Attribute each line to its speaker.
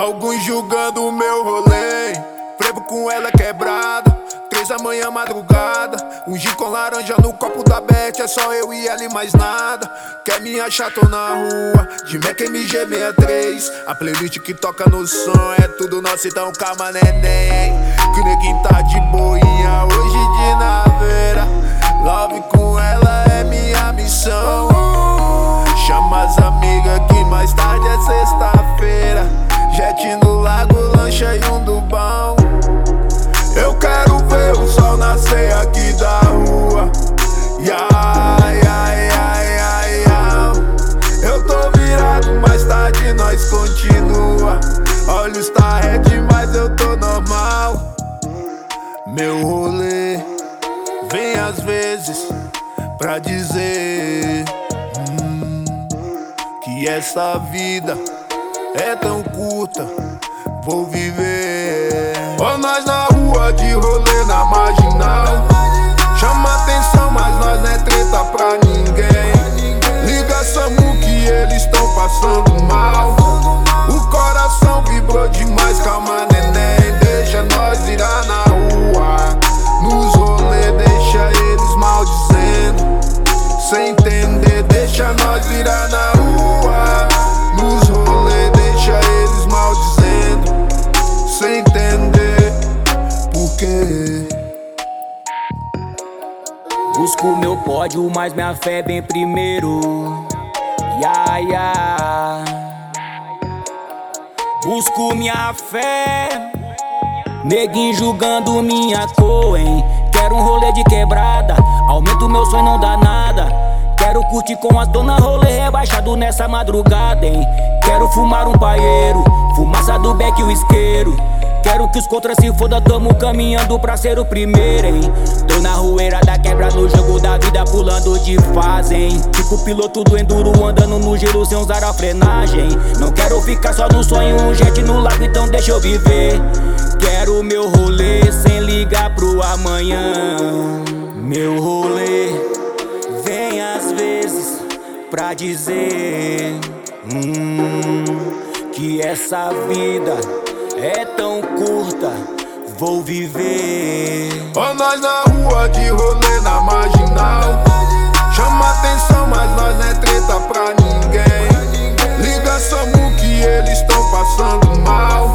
Speaker 1: Alguns julgando o meu rolê, frevo com ela quebrada, 3 da manhã madrugada. Um gin com laranja no copo da Beth, é só eu e ela e mais nada. Quer me achar, tô na rua, de Mac MG63. A playlist que toca no som é tudo nosso, então calma neném. Que o neguinho tá de boinha hoje de naveira. Love com ela é minha missão. Chama as amigas que mais tarde é sexta-feira. Jet no lago, lancha e um dubão. Eu quero ver o sol nascer aqui da rua. Eu tô virado, mais tarde nós continua. Olhos tá red, mas eu tô normal. Meu rolê vem às vezes pra dizer que essa vida é tão curta, vou viver. Ó nós na rua de rolê na marginal. Chama atenção, mas nós não é treta pra ninguém. Liga SAMU que eles estão passando mal. O coração vibrou demais, calma neném. Deixa nós virar na rua. Nos rolê deixa eles maldizendo. Sem entender, deixa nós virar na rua. Nos rolê deixa eles maldizendo. Sem entender por quê.
Speaker 2: Busco meu pódio, mas minha fé vem primeiro. Busco minha fé. Neguinho julgando minha cor, hein. Quero um rolê de quebrada, aumento meu sonho, não dá nada. Quero curtir com as dona, rolê rebaixado nessa madrugada, hein. Quero fumar um paieiro, fumaça do beck e o isqueiro. Quero que os contras se foda, tamo caminhando pra ser o primeiro, hein. Tô na rueira da quebra, no jogo da vida, pulando de fase, hein. Tipo piloto do enduro, andando no gelo sem usar a frenagem. Não quero ficar só no sonho, um jet no lago, então deixa eu viver. Quero meu rolê sem ligar pro amanhã. Meu rolê vem às vezes pra dizer que essa vida é tão curta, vou viver.
Speaker 1: Ó nós na rua de rolê na marginal. Chama atenção, mas nós não é treta pra ninguém. Liga SAMU que eles estão passando mal.